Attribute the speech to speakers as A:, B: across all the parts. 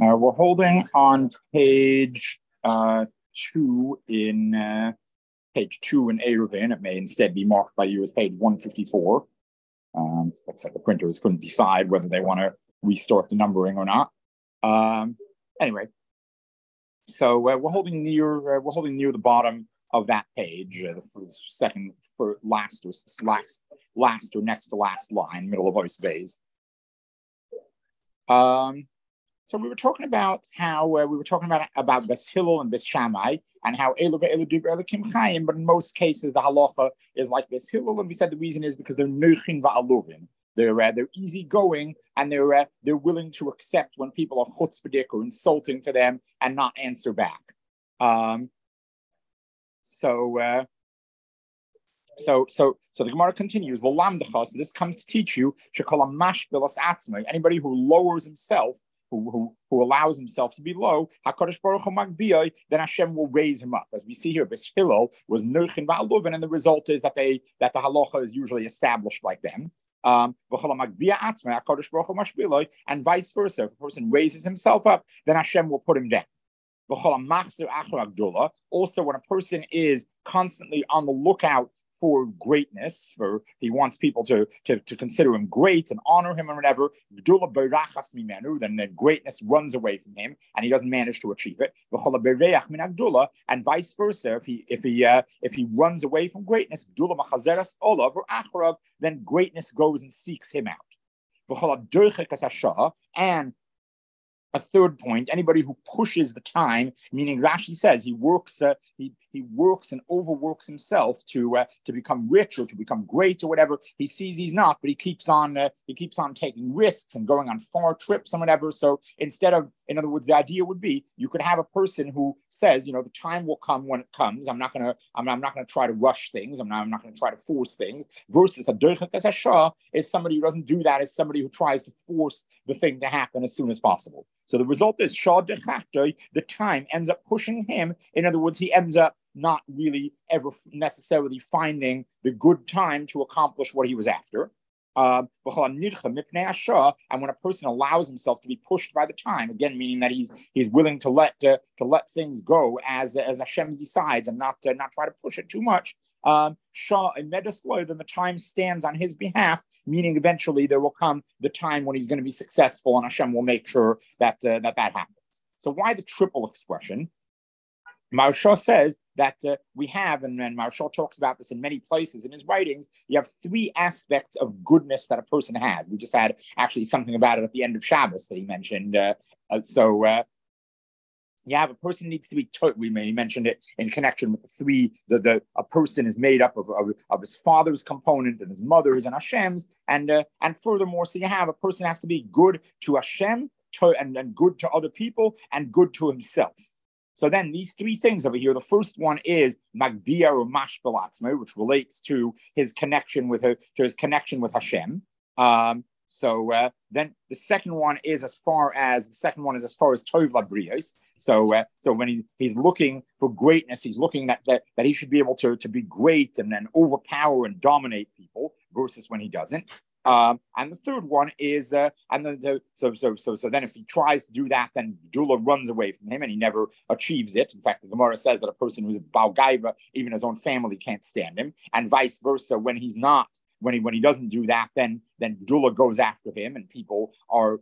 A: We're holding on page two in Eruvin. It may instead be marked by you as page 154. Looks like the printers couldn't decide whether they want to restart the numbering or not. Anyway, so we're holding near the bottom of that page, last or next to last line, middle of Ois Beis. So we were talking about how about Bes Hillel and Bes Shammai and how Elu ve'elu divrei Elokim Chaim, but in most cases the halacha is like Bes Hillel, and we said the reason is because they're nochin va'aluvin. They're easygoing and they're willing to accept when people are chutzpahdik or insulting to them and not answer back. So the Gemara continues. So this comes to teach you anybody who lowers himself, who allows himself to be low, HaKadosh Baruch Hu magbiyai, then Hashem will raise him up. As we see here, Bes Hillel was nochin va'aluvin, and the result is that the halacha is usually established like them. And vice versa. If a person raises himself up, then Hashem will put him down. Also, when a person is constantly on the lookout for greatness, or he wants people to consider him great and honor him and whatever, then greatness runs away from him and he doesn't manage to achieve it. And vice versa, if he runs away from greatness, then greatness goes and seeks him out. And a third point, anybody who pushes the time, meaning Rashi says he works and overworks himself to become rich or to become great or whatever. He sees he's not, but he keeps on taking risks and going on far trips and whatever. So in other words, the idea would be you could have a person who says, the time will come when it comes. I'm not gonna try to rush things. I'm not gonna try to force things. Versus a derech kasashah is somebody who doesn't do that. Is somebody who tries to force the thing to happen as soon as possible. So the result is shah dechachtoy, the time ends up pushing him. In other words, he ends up not really ever necessarily finding the good time to accomplish what he was after. And when a person allows himself to be pushed by the time, again meaning that he's willing to let things go as Hashem decides and not try to push it too much. Shah and Medasloy, then the time stands on his behalf, meaning eventually there will come the time when he's going to be successful, and Hashem will make sure that happens. So why the triple expression? Maharsha says that we have, and Maharsha talks about this in many places in his writings, you have three aspects of goodness that a person has. We just had actually something about it at the end of Shabbos that he mentioned. A person needs to be we mentioned it in connection with the three. A person is made up of his father's component and his mother's and Hashem's, and furthermore, so you have a person has to be good to Hashem, and good to other people, and good to himself. So then these three things over here, the first one is Magbia or Mashbel Atzmo, which relates to his connection with Hashem. Then the second one is as far as Tov Labrios. So when he's looking for greatness, he's looking that he should be able to be great and then overpower and dominate people, versus when he doesn't. And the third one is, so then if he tries to do that, then Dula runs away from him and he never achieves it. In fact, the Gemara says that a person who's a Baal Gaiva, even his own family can't stand him, and vice versa. When he doesn't do that, then Dula goes after him, and people are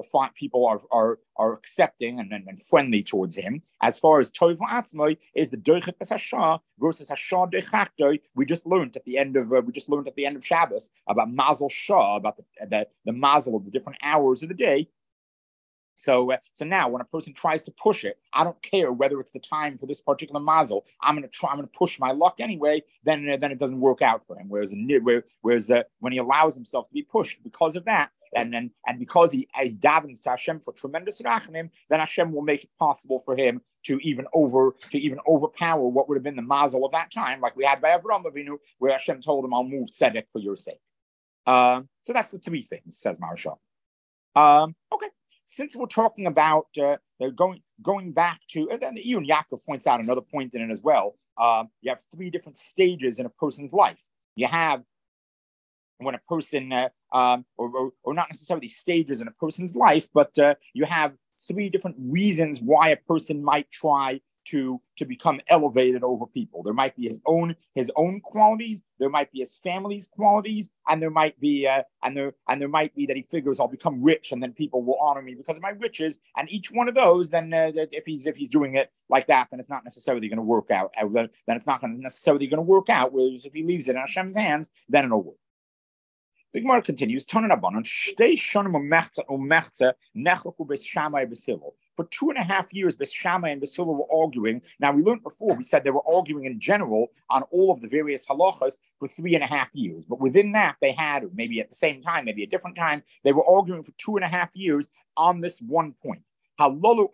A: accepting and friendly towards him. As far as Tov La'atzmai is the Doichet Hasha versus Hasha Dechaktoi, we just learned at the end of Shabbos about Mazel Shah, about the Mazel of the different hours of the day. So now when a person tries to push it, I don't care whether it's the time for this particular mazel. I'm going to push my luck anyway. Then it doesn't work out for him. Whereas when he allows himself to be pushed because of that, and because he davens to Hashem for tremendous rachamim, then Hashem will make it possible for him to even overpower what would have been the mazel of that time, like we had by Avraham Avinu, where Hashem told him, "I'll move tzedek for your sake." So that's the three things, says Maharsha. Okay. Since we're talking about going back to, and then Iyun Yaakov points out another point in it as well. You have three different stages in a person's life. You have when a person, or not necessarily stages in a person's life, but you have three different reasons why a person might try to become elevated over people. There might be his own qualities, there might be his family's qualities, and there might be there might be that he figures I'll become rich and then people will honor me because of my riches. And each one of those, then if he's doing it like that, then it's not necessarily going to work out. Then it's not necessarily going to work out. Whereas if he leaves it in Hashem's hands, then it'll work. The Gemara continues, for 2.5 years, Beis Shammai and Beis Hillel were arguing. Now, we learned before, we said they were arguing in general on all of the various halachas for 3.5 years. But within that, they had, maybe at the same time, maybe a different time, they were arguing for 2.5 years on this one point. One group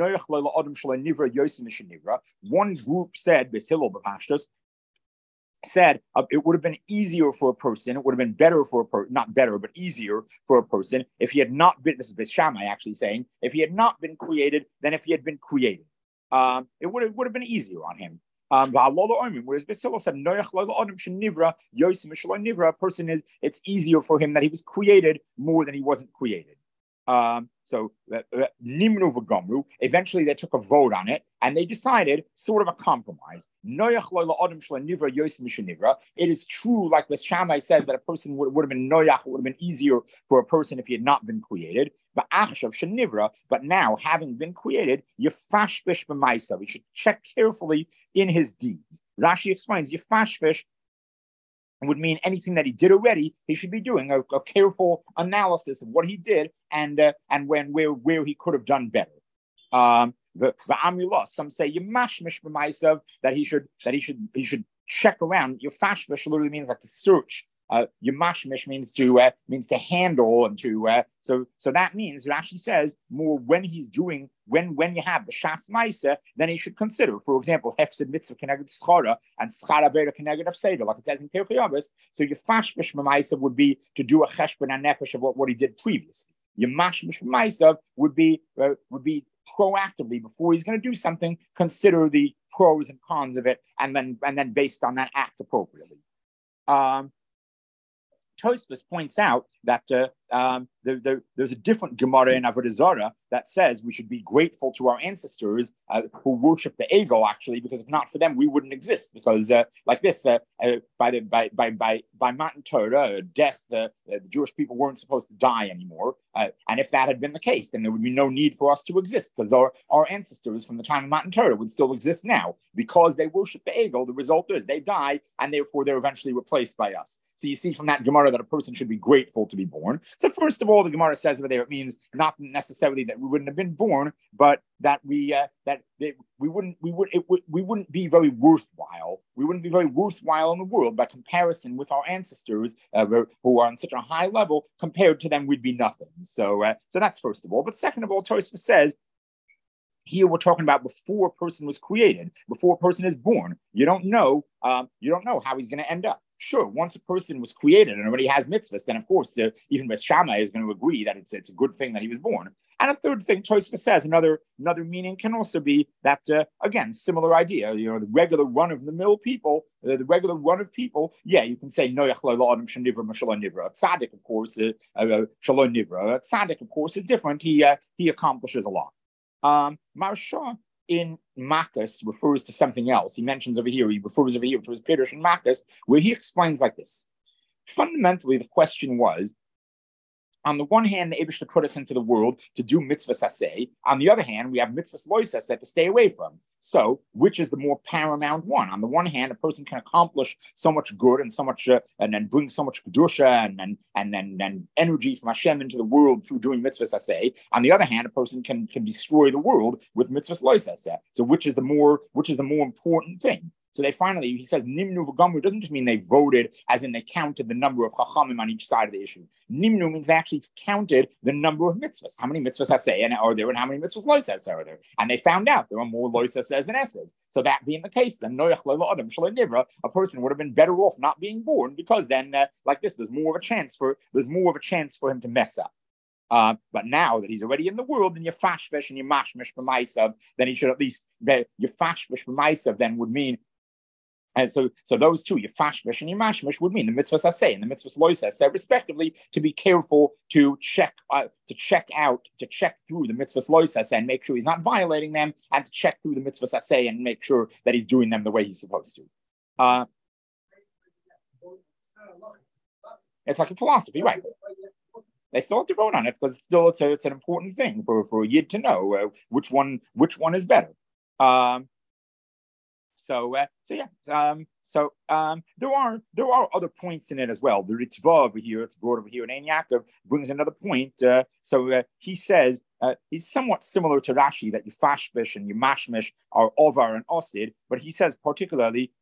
A: said, Beis Hillel b'Pashtus, said it would have been easier for a person, it would have been better for a person, not better, but easier for a person if he had not been, this is Beis Shammai actually saying, if he had not been created than if he had been created. It would have been easier on him. Whereas Beis Hillel said, a person it's easier for him that he was created more than he wasn't created. Nimnu v'gamru. Eventually, they took a vote on it, and they decided sort of a compromise. It is true, like the Shammai says, that a person would have been noyach. It would have been easier for a person if he had not been created. But now, having been created, yefashbish b'maisav. He should check carefully in his deeds. Rashi explains yefashbish would mean anything that he did already, he should be doing a careful analysis of what he did and where he could have done better. The Amulah, some say Yemashmish b'maisav, that he should check around. Yefashmish literally means like to search. Yemashmish means to handle and to so that means Rashi says more when he's doing when you have the shas ma'isa, then he should consider, for example, hefsed mitzvah keneged schara and schara beira keneged afseder, like it says in Pirkei Avos. So yefashmish b'maisav would be to do a cheshbon and nefesh of what he did previously. Yemashmish b'maisav would be proactively, before he's going to do something, consider the pros and cons of it, and then based on that, act appropriately. Tosfos points out that there's a different Gemara in Avodah Zarah that says we should be grateful to our ancestors who worship the Egel, actually, because if not for them, we wouldn't exist. Because like this, by Matan Torah, death, the Jewish people weren't supposed to die anymore. And if that had been the case, then there would be no need for us to exist, because our ancestors from the time of Matan Torah would still exist now. Because they worship the Egel, the result is they die, and therefore they're eventually replaced by us. So you see from that Gemara that a person should be grateful to be born. So first of all, the Gemara says over there, it means not necessarily that we wouldn't have been born, but that we wouldn't be very worthwhile. We wouldn't be very worthwhile in the world by comparison with our ancestors who are on such a high level. Compared to them, we'd be nothing. So that's first of all. But second of all, Tosfos says, here we're talking about before a person was created, before a person is born. You don't know how he's going to end up. Sure, once a person was created and already has mitzvahs, then of course even Beis Shammai is going to agree that it's a good thing that he was born. And a third thing, Tosfos says, another meaning can also be that again, similar idea. The regular run-of-the-mill people, yeah, you can say noyach lo adam shenivra mashallah nivra. Tzaddik, of course, shalom nivra. Tzaddik, of course, is different. He accomplishes a lot. Maharsha in Makkas refers to something else. He refers over here to his Pirush in Makkas, where he explains like this. Fundamentally, the question was, on the one hand, the Eibishter put us into the world to do mitzvahs aseh. On the other hand, we have mitzvahs lois aseh to stay away from. So, which is the more paramount one? On the one hand, a person can accomplish so much good and so much, and then bring so much kedusha and energy from Hashem into the world through doing mitzvahs aseh. On the other hand, a person can destroy the world with mitzvahs lois aseh. So, which is the more important thing? So he says, Nimnu v'gamru doesn't just mean they voted, as in they counted the number of chachamim on each side of the issue. Nimnu means they actually counted the number of mitzvahs. How many mitzvahs aseh are there, and how many mitzvahs lois aseh are there? And they found out there are more lois aseh than esses. So that being the case, then noyach lo adam shalom nivra, a person would have been better off not being born, because then, like this, there's more of a chance for him to mess up. But now that he's already in the world, then yefashvesh and yemashmesh b'maisav, then he should at least yefashvesh b'maisav then would mean And so those two, your fashmish and your mashmish, would mean the mitzvahs aseh and the mitzvahs lois aseh, respectively, to be careful to check through the mitzvahs lois aseh and make sure he's not violating them, and to check through the mitzvahs aseh and make sure that he's doing them the way he's supposed to. It's like a philosophy, right? They still have to vote on it because it's an important thing for a yid to know which one is better. So there are other points in it as well. The Ritva over here, it's brought over here, and Ein Yaakov brings another point. He says he's somewhat similar to Rashi, that your fashbish and your mashmish are ovar and osid, but he says particularly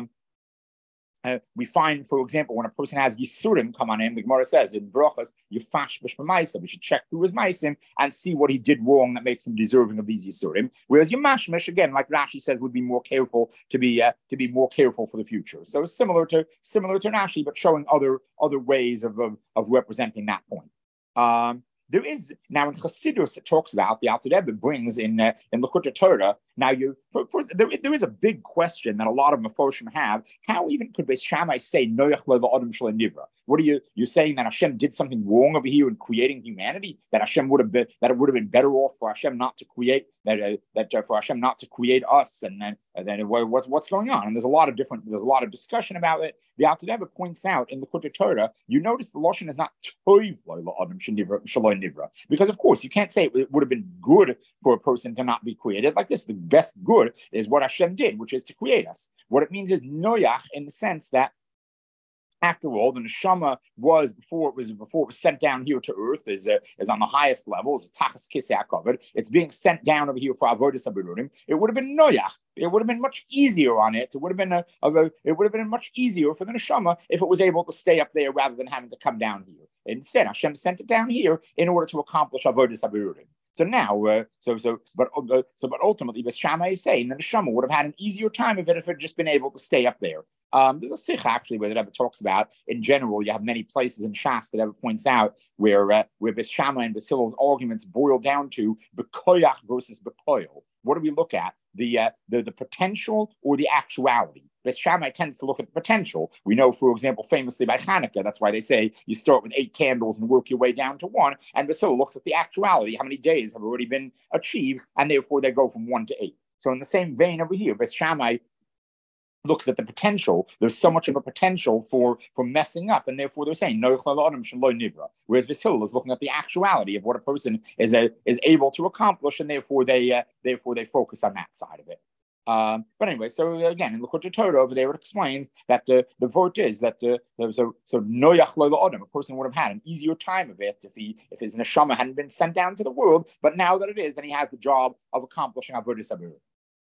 A: we find, for example, when a person has Yisurim come on him, the Gemara says in Brachas, Yefash B'Shma'isa, we should check through his Maisim and see what he did wrong that makes him deserving of these Yisurim. Whereas Yemashmish, again, like Rashi says, would be more careful to be more careful for the future. So similar to Rashi, but showing other ways of representing that point. There is now in Chassidus it talks about, the Alter Rebbe brings in Likutei Torah. Now there is a big question that a lot of Meforshim have. How even could Beis Shammai say Noach lo va'adam shelo nivra? What are you're saying that Hashem did something wrong over here in creating humanity? That it would have been better off for Hashem not to create for Hashem not to create us, and then what's going on? And there's a lot of discussion about it. The Alter Rebbe points out in the Likutei Torah, you notice the lashon is not toiv lo va'adam shelo nivra, because of course you can't say it would have been good for a person to not be created like this. The best good is what Hashem did, which is to create us. What it means is noyach, in the sense that after all, the neshama was before it was sent down here to earth is on the highest levels. It's tachas kisei hakavod. It's being sent down over here for avodas haberurim. It would have been noyach. It would have been much easier on it. It would have been much easier for the neshama if it was able to stay up there rather than having to come down here. Instead, Hashem sent it down here in order to accomplish avodas haberurim. So now, but ultimately, Beis Shammai is saying the neshama would have had an easier time of it if it had just been able to stay up there. There's a sikh actually where the Rebbe talks about, in general, you have many places in Shas that Rebbe points out where Beis Shammai and Beis Hillel's arguments boil down to bekoyach versus bekoil. What do we look at? The potential or the actuality? Beis Shammai tends to look at the potential. We know, for example, famously by Hanukkah, that's why they say you start with 8 candles and work your way down to 1. And Beis Hillel looks at the actuality, how many days have already been achieved, and therefore they go from 1 to 8. So in the same vein over here, Beis Shammai looks at the potential. There's so much of a potential for messing up, and therefore they're saying no. Whereas Beis Hillel is looking at the actuality of what a person is able to accomplish, and therefore they focus on that side of it. But anyway, so again, in Likutei Torah over there, it explains that the vote is that so noyach lo la'adam, a person would have had an easier time of it if his neshama hadn't been sent down to the world. But now that it is, then he has the job of accomplishing avodas haberurim.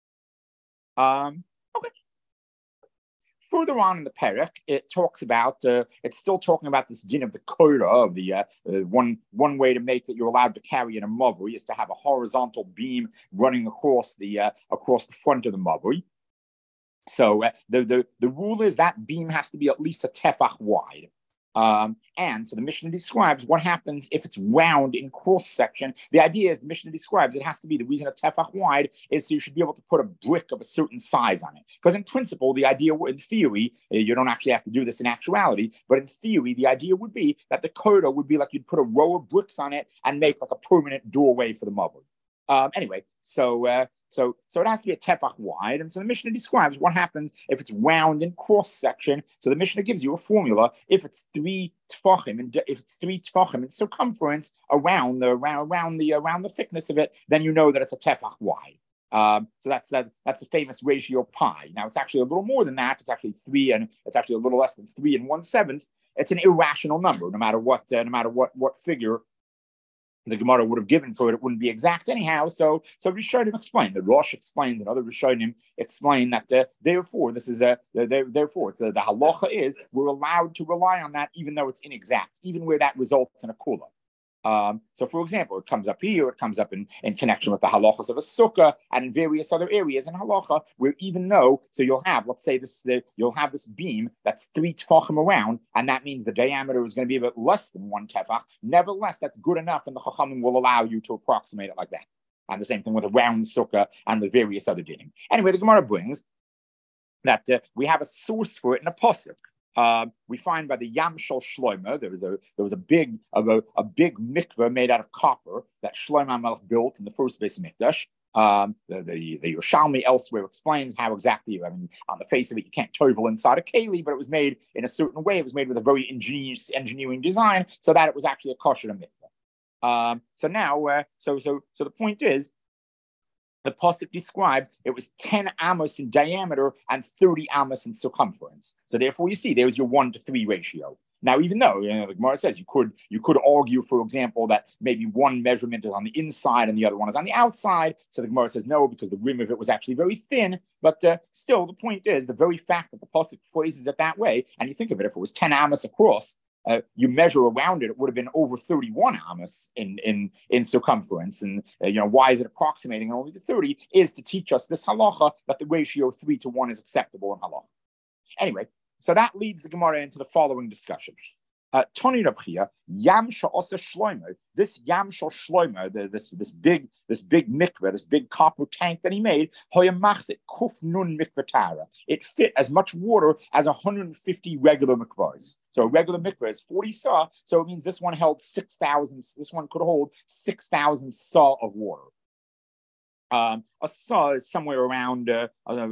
A: Okay. Further on in the perek, it talks about it's still talking about this din of the koira of the one way to make that you're allowed to carry in a mavui is to have a horizontal beam running across the front of the mavui. So the rule is that beam has to be at least a tefach wide. And so the Mishnah describes what happens if it's round in cross section. The idea is the Mishnah describes it has to be, the reason a tefach wide is so you should be able to put a brick of a certain size on it. Because in principle, the idea, in theory, you don't actually have to do this in actuality, but in theory, the idea would be that the corridor would be like you'd put a row of bricks on it and make like a permanent doorway for the mother. Anyway, so it has to be a tefach wide, and so the Mishnah describes what happens if it's round in cross section. So the Mishnah gives you a formula. If it's 3 tefachim, and if it's 3 tefachim in circumference around the thickness of it, then you know that it's a tefach wide. So that's the famous ratio pi. Now it's actually a little more than that. It's actually 3, and it's actually a little less than 3 1/7. It's an irrational number, no matter what figure the Gemara would have given for it. It wouldn't be exact anyhow. So Rishonim explain. The Rosh explains, and other Rishonim explain that therefore this is therefore it's the halacha is we're allowed to rely on that even though it's inexact, even where that results in a kula. So, for example, it comes up here, it comes up in connection with the halachas of a sukkah and in various other areas in halacha, where even though, so you'll have, let's say you'll have this beam that's 3 tefachim around, and that means the diameter is going to be a bit less than 1 tefach. Nevertheless, that's good enough, and the chachamim will allow you to approximate it like that. And the same thing with a round sukkah and the various other dinim. Anyway, the Gemara brings that we have a source for it in a pasuk. We find by the Yam Shel Shlomo there was a big mikveh made out of copper that Shlomo HaMelech built in the first Beis Mikdash. The Yerushalmi elsewhere explains how exactly. I mean, on the face of it, you can't tovel inside a keli, but it was made in a certain way. It was made with a very ingenious engineering design, so that it was actually a kosher mikveh. So now, so the point is, the pasuk describes it was 10 amos in diameter and 30 amos in circumference. So therefore, you see, there was your 1-to-3 ratio. Now, even though the Gemara says you could argue, for example, that maybe one measurement is on the inside and the other one is on the outside. So the Gemara says no, because the rim of it was actually very thin. But still, the point is the very fact that the pasuk phrases it that way, and you think of it, if it was 10 amos across, you measure around it, it would have been over 31 amos in circumference. And why is it approximating only to 30? Is to teach us this halacha that the ratio 3-to-1 is acceptable in halacha. Anyway, so that leads the Gemara into the following discussion. Tony Rabchia, Yam Sha'osa Shlomo, this Yam Shal Shlomo, this big mikveh, this big copper tank that he made, Hoyamachzit, Kuf Nun Mikvatara. It fit as much water as 150 regular mikvahs. So a regular mikveh is 40 saw, so it means this one held 6,000, this one could hold 6,000 saw of water. A saw is somewhere around 2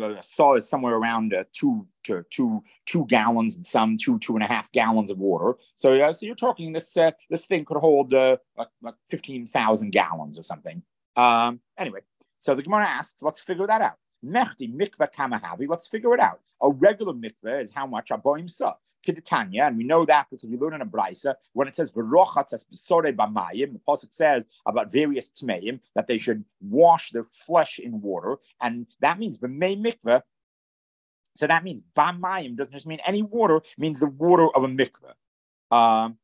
A: gallons and some 2.5 gallons of water. So you're talking this thing could hold like 15,000 gallons or something. Anyway, so the Gemara asks, let's figure that out. Mechti mikveh kamahavi. Let's figure it out. A regular mikveh is how much aboim saw. Kiditanya, and we know that because we learn in a brisa when it says v'rochatz as b'sorei b'mayim. The pasuk says about various tmeim that they should wash their flesh in water, and that means b'mei mikveh. So that means b'mayim doesn't just mean any water; it means the water of a mikveh.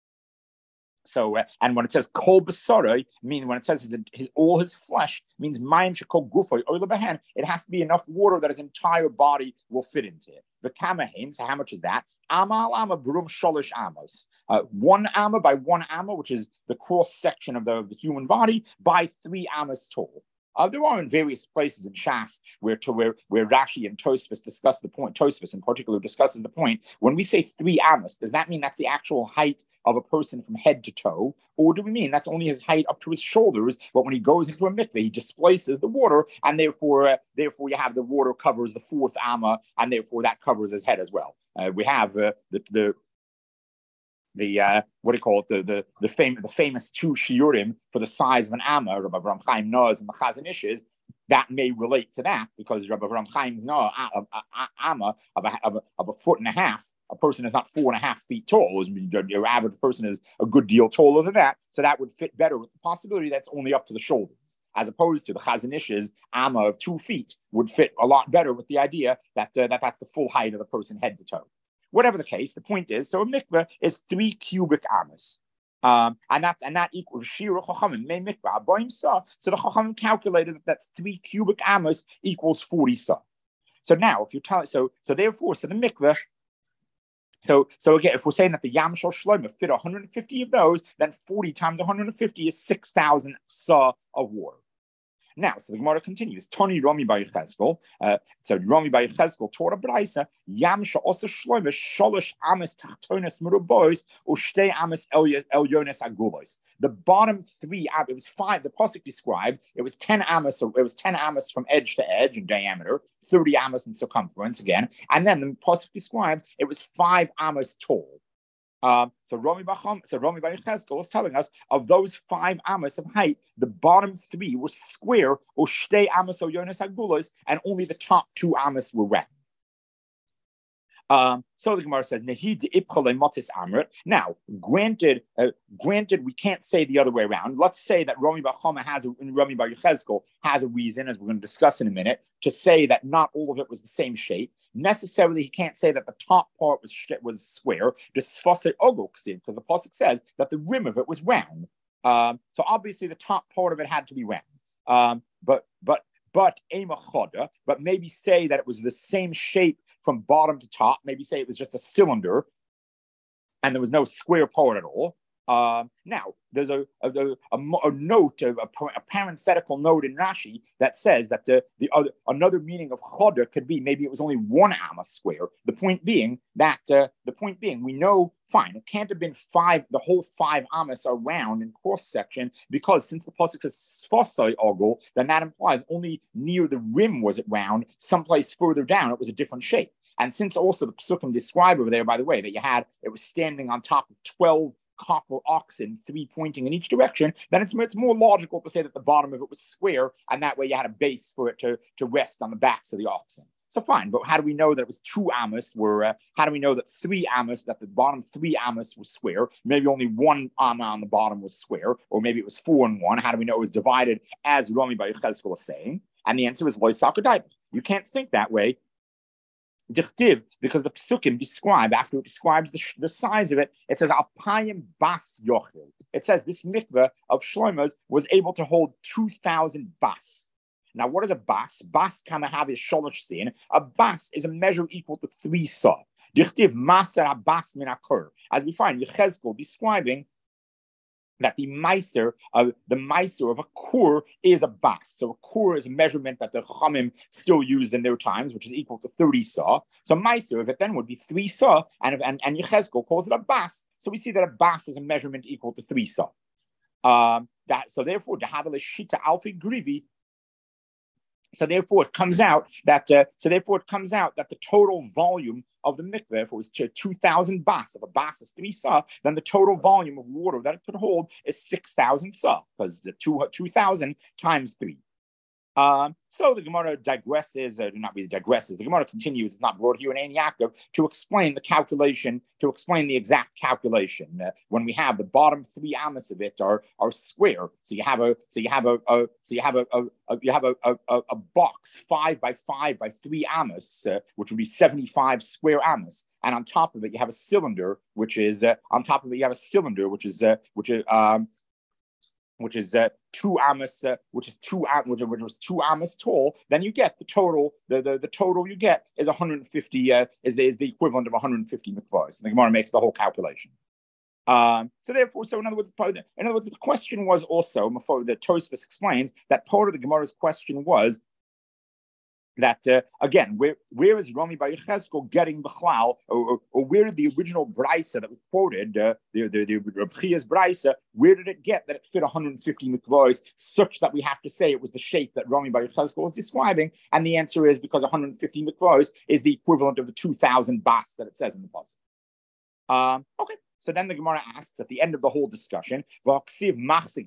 A: And when it says kol b'sorei, mean when it says all his flesh, means mayim shekol gufay oila b'hen. It has to be enough water that his entire body will fit into it. The kamahin, so how much is that? Amal amma brum sholish amos. 1 amma by 1 amma, which is the cross section of the human body, by 3 amas tall. There are in various places in Shas where Rashi and Tosfos discuss the point. Tosfos in particular discusses the point. When we say 3 amos, does that mean that's the actual height of a person from head to toe, or do we mean that's only his height up to his shoulders? But when he goes into a mikveh, he displaces the water, and therefore you have the water covers the 4th amma, and therefore that covers his head as well. We have the what do you call it? The famous 2 shiurim for the size of an amma, Rabbi Avraham Chaim Noah's and the Chazon Ish's. That may relate to that because Rabbi Avraham Chaim's Noah amma of a foot and a half. A person is not 4.5 feet tall. Your average person is a good deal taller than that. So that would fit better with the possibility that's only up to the shoulders, as opposed to the Chazon Ish's amma of 2 feet would fit a lot better with the idea that that's the full height of the person head to toe. Whatever the case, the point is, so a mikveh is 3 cubic amos. And that equals Shira Chachamim, me mikveh, aboim sa. So the Chachamim calculated that 3 cubic amos equals 40 sa. So now, if you're telling, so therefore, so the mikveh, so again, if we're saying that the Yam Shel Shlomo fit 150 of those, then 40 times 150 is 6,000 sa of water. Now, so the Gemara continues. Tony Romi by Yechezkel. So Romi by Yechezkel taught a braysa. Yam she'osa shlomo sholosh amas tachtonos merubois ushtei amas elyones agulos. The bottom 3, it was 5. The pasuk described it was 10 amas. It was 10 amas from edge to edge in diameter, 30 amas in circumference again, and then the pasuk described it was 5 amas tall. So Romi Bar Yechezkel was telling us of those 5 amos of height, the bottom 3 were square, or shtei amos or yonas agulos, and only the top 2 amos were round. So the Gemara says, now, granted, we can't say the other way around. Let's say that Romi Bar Yechezkel has a reason, as we're going to discuss in a minute, to say that not all of it was the same shape. Necessarily, he can't say that the top part was square, because the pasuk says that the rim of it was round. So obviously, the top part of it had to be round. But maybe say that it was the same shape from bottom to top. Maybe say it was just a cylinder and there was no square part at all. Now, there's a note, a parenthetical note in Rashi that says that another meaning of choder could be maybe it was only 1 amma square. The point being we know, fine, it can't have been the whole 5 amas are round in cross section, because since the pasuk says sfasai ogel, then that implies only near the rim was it round. Someplace further down, it was a different shape. And since also the psukim describe over there, by the way, that it was standing on top of 12 copper oxen, 3 pointing in each direction, then it's more logical to say that the bottom of it was square, and that way you had a base for it to rest on the backs of the oxen. So fine, but how do we know that it was 2 amos how do we know that 3 amos, that the bottom 3 amos was square? Maybe only 1 amma on the bottom was square, or maybe it was 4 and 1. How do we know it was divided as Rami Bar Yechezkel was saying? And the answer is loy sakadaitis. You can't think that way. Dichtiv, because the psukim describe, after it describes the size of it, it says alpayim bas yochel. It says this mikveh of Shlomo's was able to hold 2,000 bas. Now, what is a bas? Bas kamahav is sholosh sin. A bas is a measure equal to 3 sa. Dichtiv maser bas min akur. As we find Yechezkel describing that the meiser of a kur is a bas. So a kur is a measurement that the Chachamim still used in their times, which is equal to 30 sa. So meiser of it then would be 3 sa, and Yechezkel calls it a bas. So we see that a bas is a measurement equal to 3 sa. So therefore, to have a shita alfi grivi. So therefore, it comes out that the total volume of the mikveh, if it was 2,000 bas, if a bas is 3 sa, then the total volume of water that it could hold is 6,000 sa, because the 2,000 times 3. So the Gemara digresses, the Gemara continues, it's not brought here in Ein Yaakov, to explain the calculation, to explain the exact calculation. When we have the bottom 3 amos of it are square, so you have a box 5 by 5 by 3 amos, which would be 75 square amos, and on top of it you have a cylinder, which is 2 amos, which was 2 amos tall. Then you get the total. The total you get is 150. Is the equivalent of 150 mikvahs. And the Gemara makes the whole calculation. So in other words, the question was also, before the Tosfos explains that part of the Gemara's question was that again, where is Rami Bar Yechezkel getting Bechlal, or where did the original Braisa that we quoted, the Reb Chia's Braisa, where did it get that it fit 150 mikvahs, such that we have to say it was the shape that Rami Bar Yechezkel was describing? And the answer is because 150 mikvahs is the equivalent of the 2,000 bas that it says in the pasuk. Okay. So then the Gemara asks at the end of the whole discussion, a different pasuk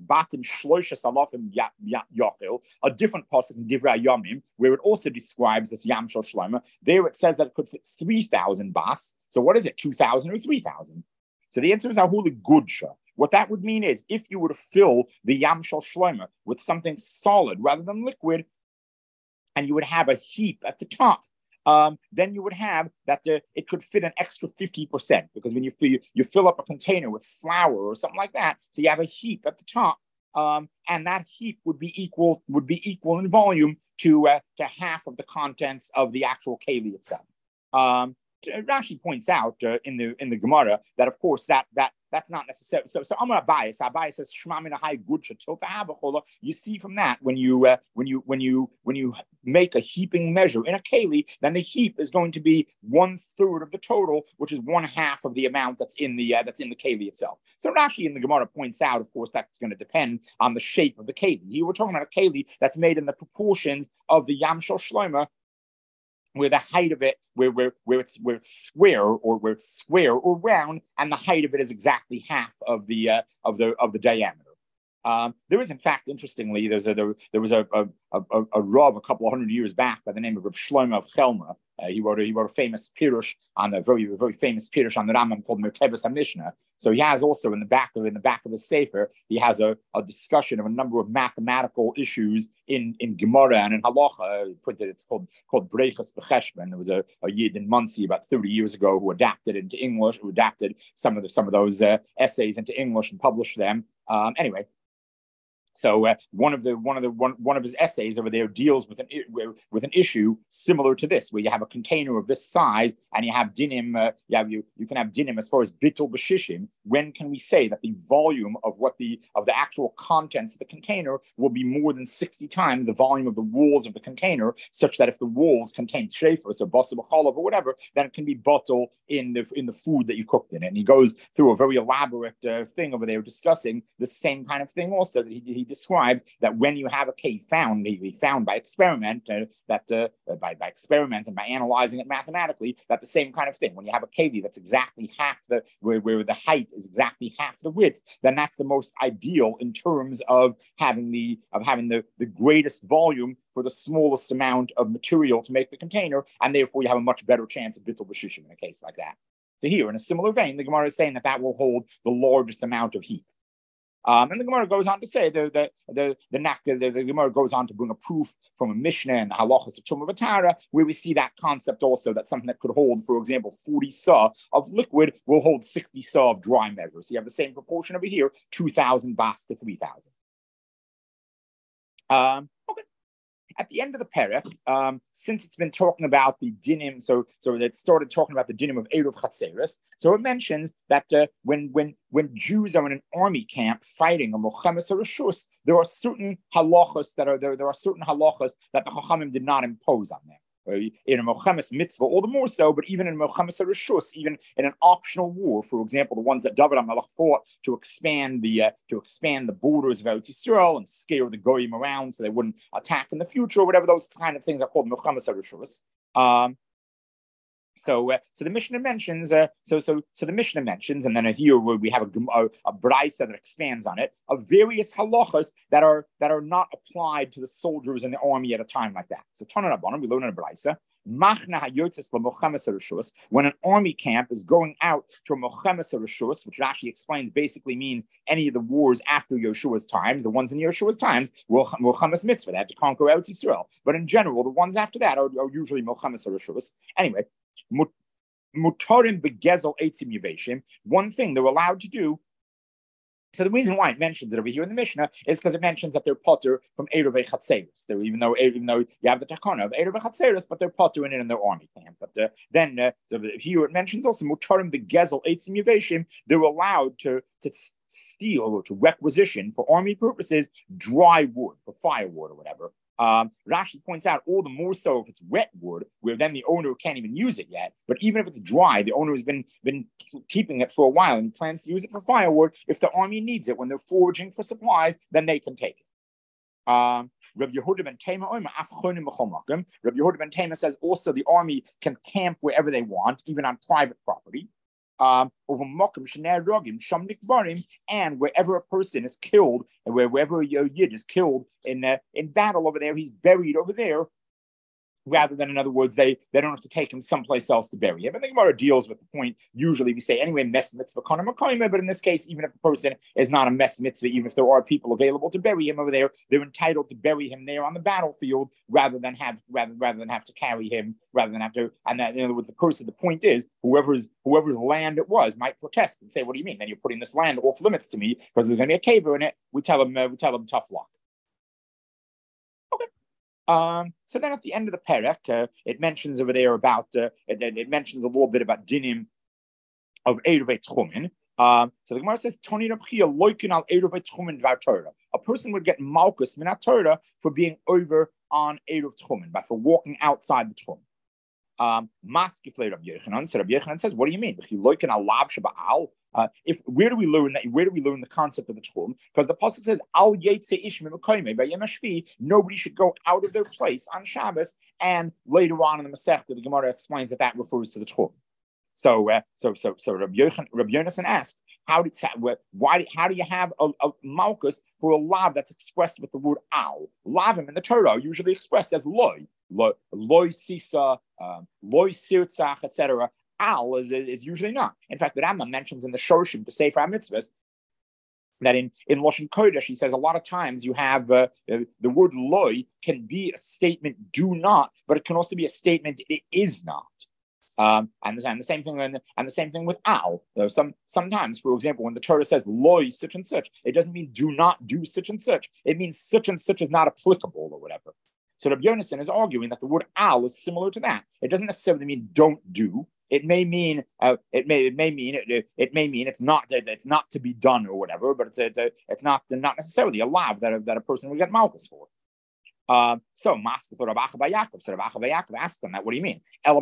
A: in Divrei Yomim, where it also describes this Yam Shel Shlomo. There it says that it could fit 3,000 bas. So what is it, 2,000 or 3,000? So the answer is Ahuli Gudsha. What that would mean is if you were to fill the Yam Shel Shlomo with something solid rather than liquid, and you would have a heap at the top, then you would have that it could fit an extra 50%, because when you fill up a container with flour or something like that, so you have a heap at the top, and that heap would be equal in volume to half of the contents of the actual keli itself. Rashi points out in the Gemara that of course that's not necessary. So Amar Abaye says Shema min ahai gudsha tilta habachola. You see from that when you make a heaping measure in a keli, then the heap is going to be 1/3 of the total, which is 1/2 of the amount that's in the keli itself. So Rashi in the Gemara points out, of course, that's going to depend on the shape of the keli. Here we're talking about a keli that's made in the proportions of the Yam Shel Shlomo, where the height of it, where it's square or round, and the height of it is exactly half of the diameter. There is, in fact, interestingly, there was a Rav a couple of hundred years back by the name of Rav Shlomo of Chelma. He wrote a famous pirush on the very famous pirush on the Rambam called Merkebas HaMishnah. So he has also in the back of his sefer, he has a discussion of a number of mathematical issues in Gemara and in Halacha. It's called Breichas B'Cheshbon. There was a Yid in Muncie about 30 years ago who adapted some of those essays into English and published them. Anyway. So one of his essays over there deals with an issue similar to this, where you have a container of this size and you have dinim. You can have dinim as far as bittul b'shishim. When can we say that the volume of the actual contents of the container will be more than 60 times the volume of the walls of the container, such that if the walls contain shefus or basa b'chalav or whatever, then it can be bottle in the food that you cooked in it. And he goes through a very elaborate thing over there discussing the same kind of thing also that he describes, that when you have a cave found, maybe found by experiment, by experiment and by analyzing it mathematically, that the same kind of thing. When you have a cave that's exactly half where the height is exactly half the width, then that's the most ideal in terms of having the greatest volume for the smallest amount of material to make the container, and therefore you have a much better chance of bittul b'shishim in a case like that. So here, in a similar vein, the Gemara is saying that will hold the largest amount of heat. And the Gemara goes on to say the Gemara goes on to bring a proof from a Mishnah and the halachas of Tumah V'Tara, where we see that concept also, that something that could hold, for example, 40 sa of liquid will hold 60 sa of dry measure. So you have the same proportion over here, 2,000 bas to 3,000. Okay. At the end of the perek, since it's been talking about the dinim, so it started talking about the dinim of Eruv Chatzeres. So it mentions that when Jews are in an army camp fighting a mochemes or a shus, there are certain halachas that the Chachamim did not impose on them. In a mochemes mitzvah, all the more so, but even in a mochemes or a shus, even in an optional war, for example, the ones that David HaMelech fought to expand the borders of Eretz Yisrael and scare the goyim around so they wouldn't attack in the future, or whatever those kind of things are called, mochemes or a shus. So the Mishnah mentions, the Mishnah mentions, and then here we have a braysa that expands on it, of various halachas that are not applied to the soldiers in the army at a time like that. So Tana Rabbanan, we learn in a braysa, when an army camp is going out to a mochemes rishus, which Rashi explains basically means any of the wars after Yeshua's times, the ones in Yeshua's times were mochemes mitzvah, they had to conquer Eretz Yisrael. But in general, the ones after that are usually mochemes rishus. Anyway, mutarim begezel eitzim yiveshim. One thing they're allowed to do. So the reason why it mentions it over here in the Mishnah is because it mentions that they're potter from Eruv Chatzeres. Even though you have the takana of Eruv Chatzeres, but they're potter in their army camp. But then here it mentions also mutarim begezel eitzim yiveshim. They're allowed to steal or to requisition for army purposes dry wood for firewood or whatever. Rashi points out all the more so if it's wet wood, where then the owner can't even use it yet. But even if it's dry, the owner has been keeping it for a while and he plans to use it for firewood. If the army needs it when they're foraging for supplies, then they can take it. Rabbi Yehuda ben Tema says also the army can camp wherever they want, even on private property. And wherever a person is killed, and wherever a Yid is killed in battle over there, he's buried over there, rather than, in other words, they don't have to take him someplace else to bury him. And the Gemara deals with the point. Usually we say, anyway, mes mitzvah kana makayma, but in this case, even if the person is not a mes mitzvah, even if there are people available to bury him over there, they're entitled to bury him there on the battlefield rather than have to carry him, rather than have to. And that, in other words, the point is, whoever's land it was might protest and say, what do you mean? Then you're putting this land off limits to me because there's going to be a caver in it. We tell them tough luck. So then at the end of the perek, it mentions over there about, it mentions a little bit about dinim of Eruv Tchumen. So the Gemara says, Toni Rabchia loikin al Eruv Tchumen dvar Torah. A person would get malchus minat Torah for being over on Eruv Tchumen, but for walking outside the Tchum. Maskifle Rabbi Yochanan. So Rabbi Yochanan says, what do you mean? Where do we learn that? Where do we learn the concept of the tchum? Because the pasuk says, "Al yetze ish mimekayme by yom hashvi." Nobody should go out of their place on Shabbos. And later on in the Masechta, the Gemara explains that refers to the tchum. So Rabbi Yonasan asks, how do you have a malchus for a lav that's expressed with the word al? Lavim in the Torah are usually expressed as loy sisa, loy sirtzach, etc. Al is usually not. In fact, the Rambam mentions in the Shorshim to Sefer HaMitzvahs that in Lashon Kodesh, he says a lot of times you have the word loy can be a statement do not, but it can also be a statement it is not. And the same thing, and the same thing with al. Sometimes, for example, when the Torah says loy such and such, it doesn't mean do not do such and such. It means such and such is not applicable or whatever. So Rabbi Yonasan is arguing that the word al is similar to that. It doesn't necessarily mean don't do. It may mean it's not to be done or whatever, but it's not necessarily a lav that a person would get malchus for. So Maskeh for Rav Acha bar Yaakov. So Rav Acha bar Yaakov asked him that. What do you mean? The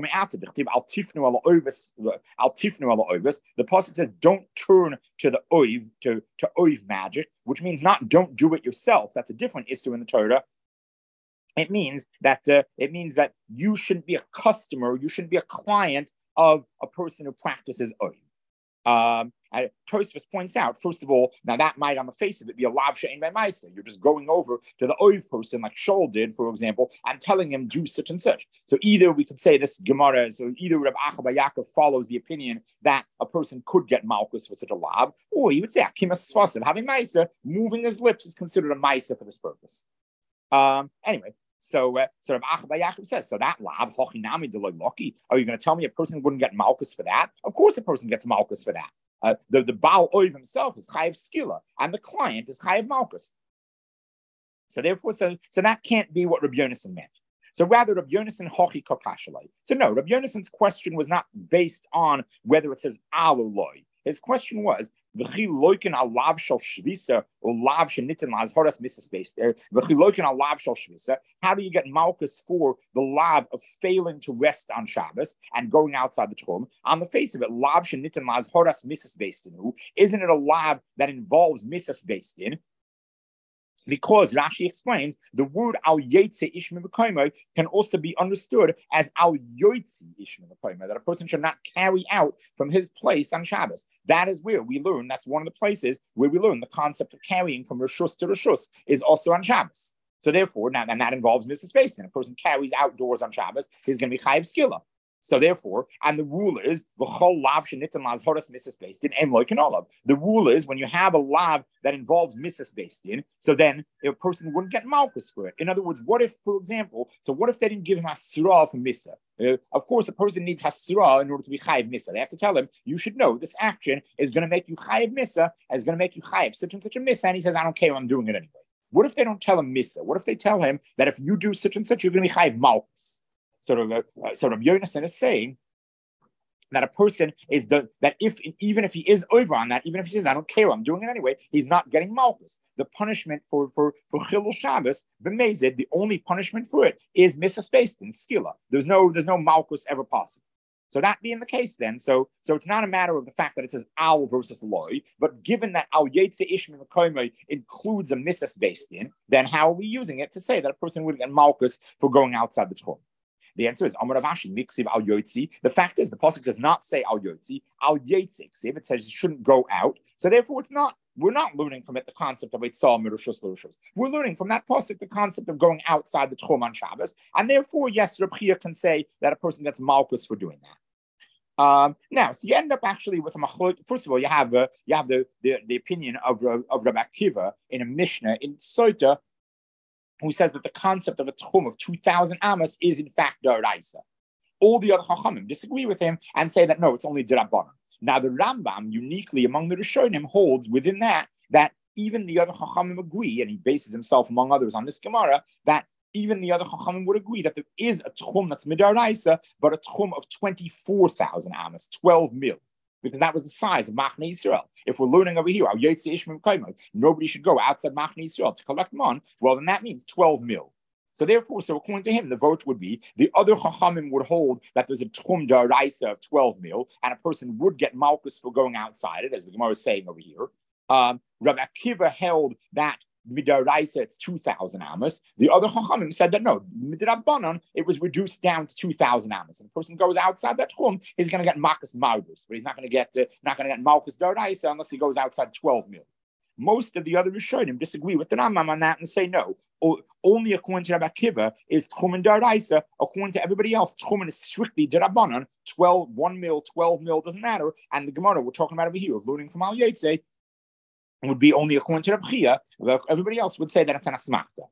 A: pasuk says, "Don't turn to the oiv to oiv magic," which means not don't do it yourself. That's a different issue in the Torah. It means that you shouldn't be a customer, you shouldn't be a client of a person who practices oiv. Tosfos points out, first of all, now that might on the face of it be a lav she'ein bei ma'aseh. You're just going over to the oiv person, like Shaul did, for example, and telling him do such and such. So either we could say this Gemara, so either Rav Acha bar Yaakov follows the opinion that a person could get malchus for such a lav, or he would say akimas sfasim, having ma'aseh, moving his lips is considered a ma'aseh for this purpose. Anyway. So Rav Acha bar Yaakov says, so that lab, hochinami deloy loki. Are you going to tell me a person wouldn't get malchus for that? Of course, a person gets malchus for that. The Baal Oiv himself is chayiv skila, and the client is chayiv malchus. So therefore, so that can't be what Rabbi Yonasan meant. So rather, Rabbi Yonasan hochi kokashalai. So no, Rabbi Yonasan's question was not based on whether it says al or loy. His question was, v'chi loikin al lav shel shvisa or lav shenitin lazhoras misas based there. V'chi loikin al lav shel shvisa. How do you get malchus for the lav of failing to rest on Shabbos and going outside the tchum? On the face of it, lav shenitin lazhoras misas based in. Isn't it a lav that involves misas based in? Because Rashi explains the word al yetze ishmi b'koimo can also be understood as al yotzi ishmi b'koimo, that a person should not carry out from his place on Shabbos. That is where we learn. That's one of the places where we learn the concept of carrying from Rishus to Rishus is also on Shabbos. So therefore, now and that involves misas based in. A person carries outdoors on Shabbos, he's going to be chayiv skila. So therefore, and the rule is the rule is when you have a lav that involves misas based in, so then a person wouldn't get malchus for it. In other words, what if, for example, what if they didn't give him hasura for misa? Of course, a person needs hasura in order to be chayiv misa. They have to tell him, you should know this action is going to make you chayiv misa, is going to make you chayiv such and such a misa, and he says, I don't care, I'm doing it anyway. What if they don't tell him misa? What if they tell him that if you do such and such, you're going to be chayiv malchus? So Rabbi Yonasan is saying that a person is even if he is over on that, even if he says I don't care, I'm doing it anyway, he's not getting malchus. The punishment for Chilul Shabbos b'mezid, the only punishment for it is misas based in skila. There's no malchus ever possible. So that being the case, then, so it's not a matter of the fact that it says al versus loy, but given that al yetze ishmi v'koimei includes a misas based in, then how are we using it to say that a person would get malchus for going outside the tchum? The answer is Amar Rav Ashi miksiv al yotzi. The fact is the pasuk does not say al yotzi, al yetzi. It says it shouldn't go out. So therefore, it's not. We're not learning from it the concept of itzal mirushus l'rushus. We're learning from that pasuk the concept of going outside the tchum on Shabbos, and therefore, yes, Reb Chia can say that a person gets malchus for doing that. Now, so you end up actually with a machlok. First of all, you have the opinion of Rabbi Akiva in a Mishnah in Sota, who says that the concept of a tchum of 2,000 amos is in fact d'oraisa. All the other chachamim disagree with him and say that no, it's only d'rabbanan. Now the Rambam, uniquely among the Rishonim, holds within that even the other chachamim agree, and he bases himself among others on this Gemara, that even the other chachamim would agree that there is a tchum that's midaraisa, but a tchum of 24,000 amos, 12 mil. Because that was the size of Machne Yisrael. If we're learning over here, nobody should go outside Machne Yisrael to collect mon. Well, then that means 12 mil. So therefore, according to him, the vote would be the other Chachamim would hold that there's a Tchum Daraisa of 12 mil, and a person would get malchus for going outside it, as the Gemara is saying over here. Rabbi Akiva held that Midaraisa, it's 2,000 amos. The other Chachamim said that no, Midrabanan, it was reduced down to 2,000 amos. And the person goes outside that Chum, he's going to get Makas Mardus, but he's not going to get Malchus Daraisa unless he goes outside 12 mil. Most of the other Rishonim disagree with the Rambam on that and say no. Only according to Rabbi Akiva is Tchum and Daraisa. According to everybody else, Tchum is strictly Darabanan. 1 mil, 12 mil, doesn't matter. And the Gemara we're talking about over here, learning from Al Yetze, would be only according to Reb Chia. Everybody else would say that it's an asmachta.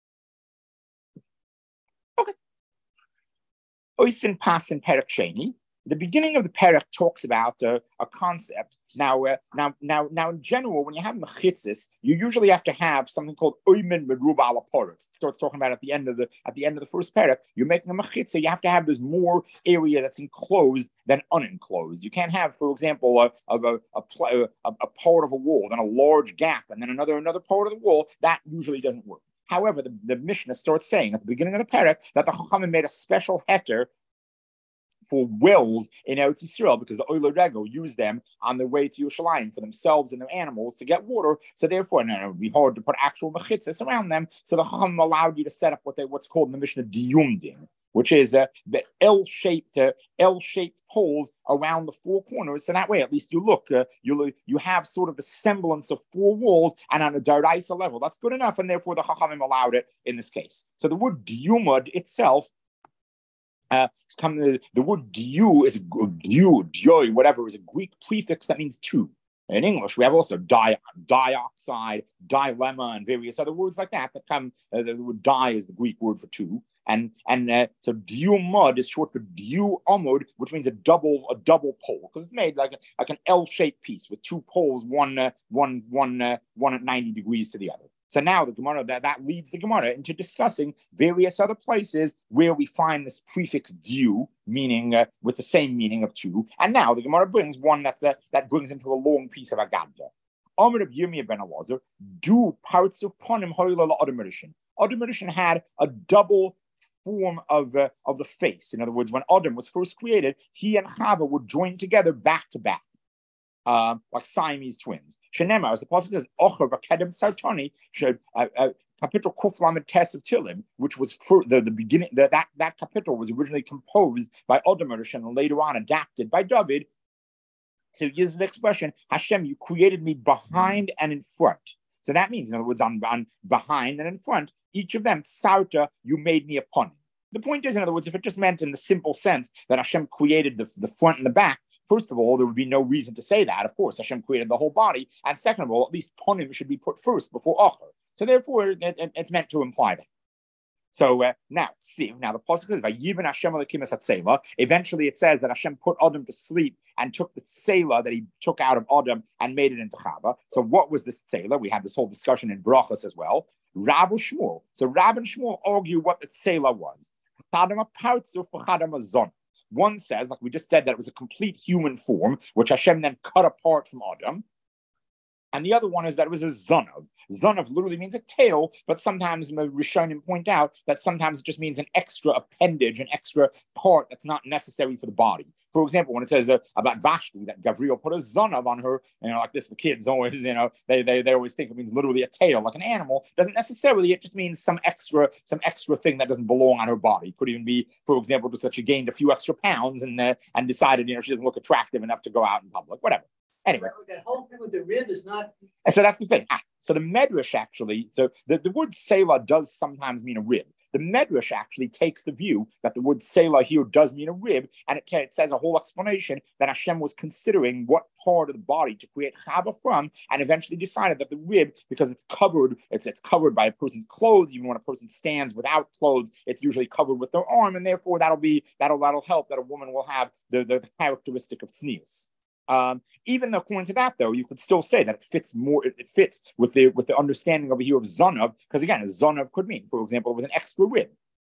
A: Okay. Oisin pasin perek sheni. The beginning of the perek talks about a concept. Now, in general, when you have mechitzis, you usually have to have something called oimen meruba ala poros. It starts talking about at the end of the first perek. You're making a mechitzah. You have to have there's more area that's enclosed than unenclosed. You can't have, for example, a part of a wall, then a large gap, and then another part of the wall. That usually doesn't work. However, the Mishnah starts saying at the beginning of the perek that the Chachamim made a special heter for wells in Eretz Yisrael because the Oile Rego used them on their way to Yerushalayim for themselves and their animals to get water. So therefore, it would be hard to put actual mechitzas around them. So the Chacham allowed you to set up what's called in the Mishnah diyumdin, which is the L-shaped poles around the four corners. So that way, at least you have sort of the semblance of four walls, and on a daraisa level, that's good enough. And therefore, the Chachamim allowed it in this case. So the word diyumad itself. The word diu is dioi, whatever, is a Greek prefix that means two. In English, we have also dioxide, dilemma, and various other words like that come. The word di is the Greek word for two, and so diu mud is short for diu amud, which means a double pole because it's made like an L-shaped piece with two poles, one at 90 degrees to the other. So now the Gemara that leads the Gemara into discussing various other places where we find this prefix "du," meaning with the same meaning of two. And now the Gemara brings one that brings into a long piece of Agadda. Amr of Yirmiyah ben Elazar, "Du parts of ponim hoylala Adam Rishon had a double form of the face. In other words, when Adam was first created, he and Chava were joined together back to back. Like Siamese twins. Shenema, as the pasuk says, "Ocher v'kedem sartoni," capital Kuf Lamed Tes of Tilim, which was for the beginning. That capital was originally composed by Adam Rishon and later on adapted by David. So he uses the expression, "Hashem, you created me behind and in front." So that means, in other words, on behind and in front, each of them, Sarta, you made me upon. The point is, in other words, if it just meant in the simple sense that Hashem created the front and the back. First of all, there would be no reason to say that. Of course, Hashem created the whole body. And second of all, at least ponim should be put first before acher. So therefore, it's meant to imply that. So now the pasuk says, "Vayiven Hashem Elokim es hatzela." Eventually, it says that Hashem put Adam to sleep and took the tzela that he took out of Adam and made it into Chava. So what was this tzela? We had this whole discussion in Brachos as well. Rav Shmuel. So Rav and Shmuel argue what the tzela was. Chadam partzuf v'chadam zon. One says, like we just said, that it was a complete human form, which Hashem then cut apart from Adam. And the other one is that it was a zonav. Zonav literally means a tail, but sometimes the Rishonim point out that sometimes it just means an extra appendage, an extra part that's not necessary for the body. For example, when it says about Vashti that Gabriel put a zonav on her, like this, the kids always, they always think it means literally a tail, like an animal. Doesn't necessarily. It just means some extra thing that doesn't belong on her body. It could even be, for example, just that she gained a few extra pounds and decided, she doesn't look attractive enough to go out in public, whatever. Anyway,
B: that whole thing with the rib is not.
A: And so that's the thing. So the Medrash actually, so the word Selah does sometimes mean a rib. The Medrash actually takes the view that the word Selah here does mean a rib, and it says a whole explanation that Hashem was considering what part of the body to create Chava from, and eventually decided that the rib, because it's covered by a person's clothes, even when a person stands without clothes, it's usually covered with their arm, and therefore that'll help that a woman will have the characteristic of tznius. Even though, according to that, though, you could still say that it fits more. It fits with the understanding over here of zonav, because again, a zonav could mean, for example, it was an extra rib.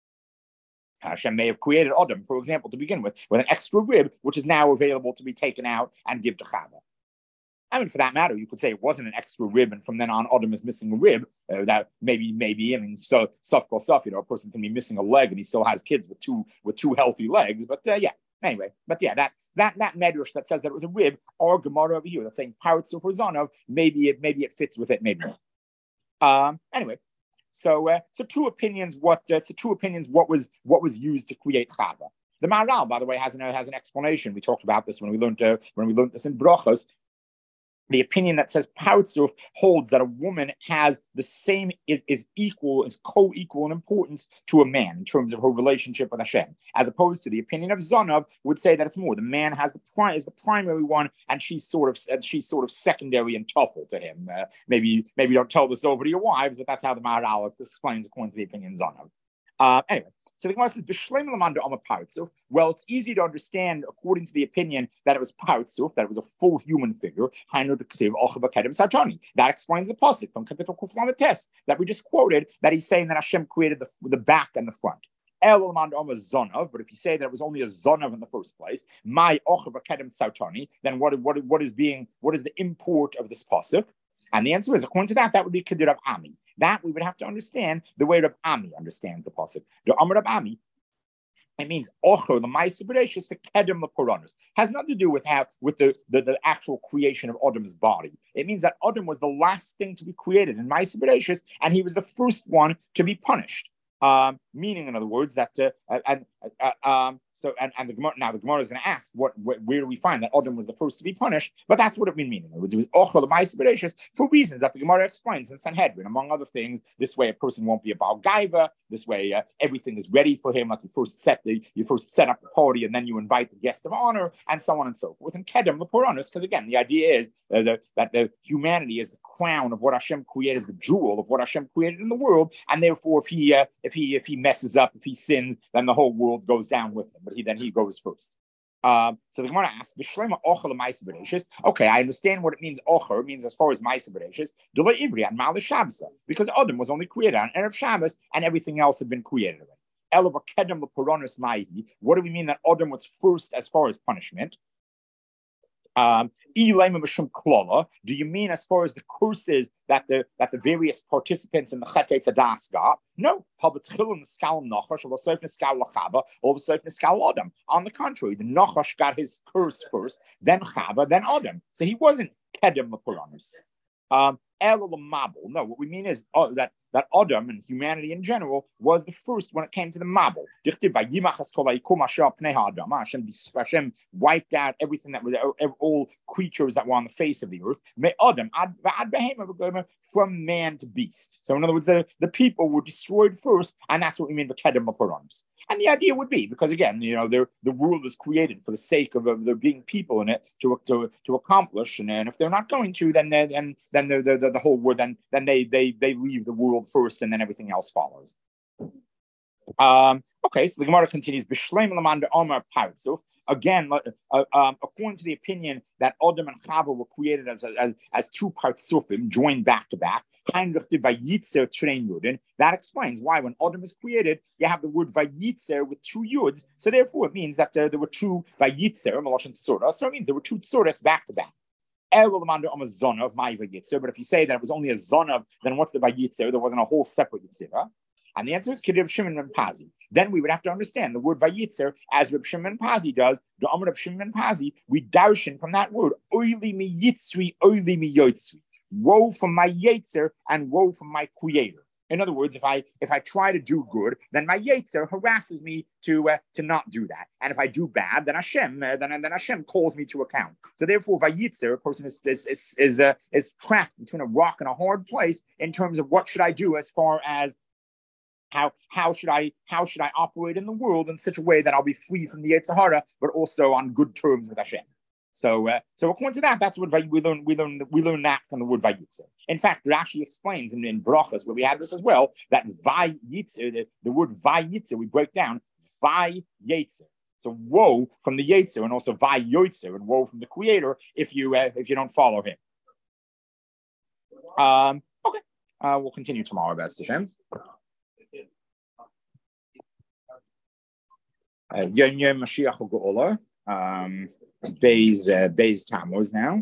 A: Hashem may have created Adam, for example, to begin with an extra rib, which is now available to be taken out and give to Chava. I mean, for that matter, you could say it wasn't an extra rib, and from then on, Adam is missing a rib. That maybe. I mean, so stuff goes stuff. A person can be missing a leg, and he still has kids with two healthy legs. But yeah. Anyway, but yeah, that medrash that says that it was a rib, or Gemara over here that's saying parts of Hosanov, maybe it fits with it, maybe not. Anyway, so two opinions. What was used to create Chava? The Maharal, by the way, has an explanation. We talked about this when we learned this in Brachos. The opinion that says Pautzuf holds that a woman has the same is co-equal in importance to a man in terms of her relationship with Hashem, as opposed to the opinion of Zonav would say that it's more. The man is the primary one, and she's sort of secondary and tuffle to him. Maybe don't tell this over to your wives, but that's how the Maharal explains according to the opinion of Zonav. Anyway. So the Gemara says, "B'shleim l'man de'amar partzuf." Well, it's easy to understand according to the opinion that it was partzuf, that it was a full human figure. That explains the pasuk from Kapitel Kuf Lamed Tes that we just quoted, that he's saying that Hashem created the back and the front. But if you say that it was only a zonav in the first place, my then what is the import of this pasuk? And the answer is, according to that would be Kedir of Ami. That we would have to understand the way Rav Ami understands the pasuk. The Amar Rav Ami, it means Ocher the Ma'aser Bereshis the Kedem the Puranos. Has nothing to do with the actual creation of Adam's body. It means that Adam was the last thing to be created in Ma'aser Bereshis, and he was the first one to be punished. Meaning, in other words, that the Gemara is going to ask where do we find that Adam was the first to be punished? But that's what it means. In other words, it was Ochel Ma'aser Bereshis for reasons that the Gemara explains in Sanhedrin, among other things. This way, a person won't be a Baal Gaiva. This way, everything is ready for him. Like you first set up the party, and then you invite the guest of honor, and so on and so forth. And Kedem the Puranos, because again, the idea is that the humanity is the crown of what Hashem created, is the jewel of what Hashem created in the world, and therefore, if he messes up, if he sins, then the whole world goes down with him. But he goes first. So the Gemara asks, okay, I understand what it means. Ocher it means as far as Ma'aser Bereshis, Delay Ivri and Mal Shabbos, because Adam was only created on Erev Shabbos, and everything else had been created already. What do we mean that Adam was first as far as punishment? Do you mean as far as the curses that the various participants in the Chet Eitzadas got? No. On the contrary, the Nachash got his curse first, then Chava, then Adam. So he wasn't Kedem L'Puranos. No, what we mean is that Adam and humanity in general was the first when it came to the Mabul. Hashem wiped out everything that was all creatures that were on the face of the earth. From man to beast. So in other words, the people were destroyed first, and that's what we mean by Kedem L'Puranos. And the idea would be, because again, the world was created for the sake of there being people in it to accomplish, and if they're not going to, then the whole world, then they leave the world first, and then everything else follows. Okay, so the Gemara continues. Again, according to the opinion that Adam and Chava were created as two partsufim joined back to back, that explains why when Adam is created, you have the word vayitzer with two yuds. So therefore, it means that there were two vayitzer, so it means there were two tzuras back to back. But if you say that it was only a zonav, then what's the vayitzer? There wasn't a whole separate yitzira. And the answer is Reb Shimon ben Pazi. Then we would have to understand the word vayitzer as Reb Shimon ben Pazi does. The Amar Reb Shimon ben Pazi, we darshan from that word oili mi yitzri, oili mi yotzri. Woe from my yetzer and woe from my creator. In other words, if I try to do good, then my yetzer harasses me to not do that. And if I do bad, then Hashem calls me to account. So therefore, vayitzer, a person is trapped between a rock and a hard place in terms of what should I do as far as how should I operate in the world in such a way that I'll be free from the Yetzer Hara, but also on good terms with Hashem. So according to that, that's what we learn that from the word vayitzer. In fact, Rashi explains in Brachas, where we have this as well, that vayitzer, the word vayitzer, we break down vayitzer. So woe from the yetzer, and also vayotzer, and woe from the creator if you don't follow him. Okay, we'll continue tomorrow, B'ez Hashem. Yom Yom Mashiach Geolah. Beis Tammuz now.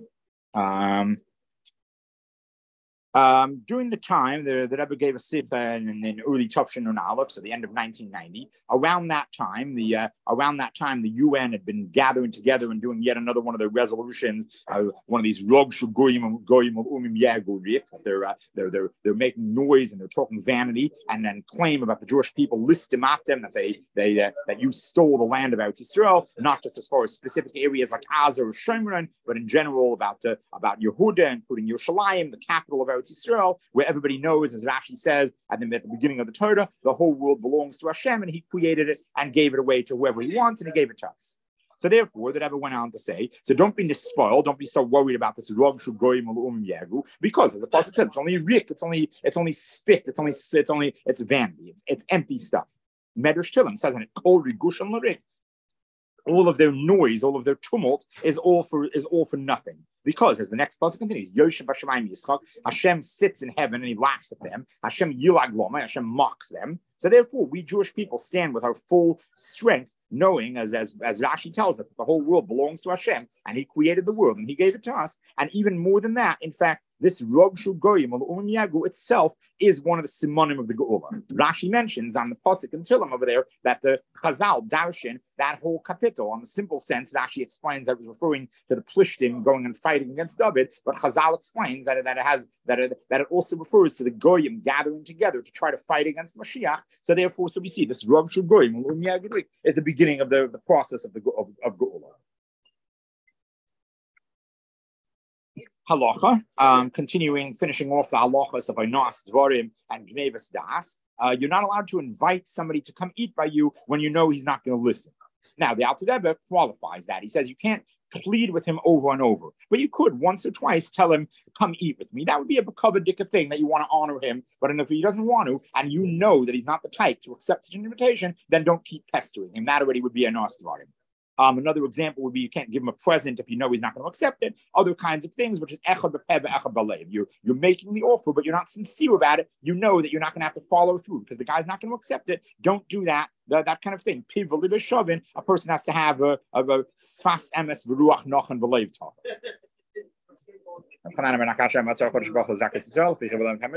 A: During the time, the Rebbe gave a sifa in early Tufshin and Aleph, so the end of 1990. Around that time, the UN had been gathering together and doing yet another one of their resolutions. One of these rog shugoyim umim yagurik. They're making noise and they're talking vanity, and then claim about the Jewish people listimatem that you stole the land of Eretz Yisrael, not just as far as specific areas like Azar or Shomron, but in general about Yehuda, including Yerushalayim, the capital of Eretz Yisrael, where everybody knows, as Rashi says at the beginning of the Torah, the whole world belongs to Hashem, and He created it and gave it away to whoever He wants, and He gave it to us. So therefore, the Rebbe went on to say, so don't be despoiled, don't be so worried about this rog shugoyim yagu, because as the Pasuk said, it's only rik, it's only spit, it's vanity, it's empty stuff. Medrash Tillim says in it, Kol Rigushim L'Rik. All of their noise, all of their tumult is all for nothing. Because as the next pasuk continues, Yosef Hashemayim Yitzchak, Hashem sits in heaven and he laughs at them. Hashem Yilag Loma, Hashem mocks them. So therefore, we Jewish people stand with our full strength, knowing, as Rashi tells us, that the whole world belongs to Hashem, and He created the world, and He gave it to us. And even more than that, in fact, this Rog Shul Goyim, or Urim Yagu itself, is one of the simonim of the Geula. Rashi mentions on the pasuk in Tillim over there that the Chazal, Darshan, that whole capital, on the simple sense, Rashi explains that it was referring to the Plishtim going and fighting against David, but Chazal explains that it also refers to the Goyim gathering together to try to fight against Mashiach. So therefore, we see this Rog Shul Goyim, or Urim Yagu, is the beginning of the process of Geula. Halacha, finishing off the halachas of Einos Dvarim and Gnevas Das. You're not allowed to invite somebody to come eat by you when you know he's not going to listen. Now, the Alter Rebbe qualifies that. He says you can't plead with him over and over, but you could once or twice tell him, come eat with me. That would be a bekavadika thing that you want to honor him. But if he doesn't want to, and you know that he's not the type to accept such an invitation, then don't keep pestering him. That already would be a Einos Dvarim. Another example would be you can't give him a present if you know he's not going to accept it. Other kinds of things, which is echad b'peh echad b'alev. You're making the offer, but you're not sincere about it. You know that you're not going to have to follow through because the guy's not going to accept it. Don't do that. That kind of thing. Piv v'libeshavin. A person has to have a sfas emes v'ruach nochen b'leiv talk.